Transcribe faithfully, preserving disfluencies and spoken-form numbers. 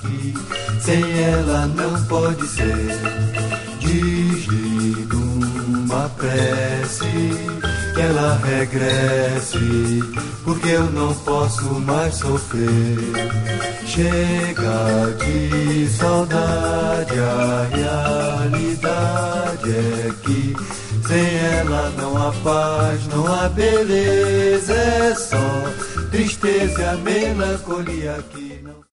aqui, sem ela não pode ser. Desligo uma prece, que ela regresse, porque eu não posso mais sofrer. Chega de saudade, a realidade é que sem ela não há paz, não há beleza, é só tristeza e a melancolia que não...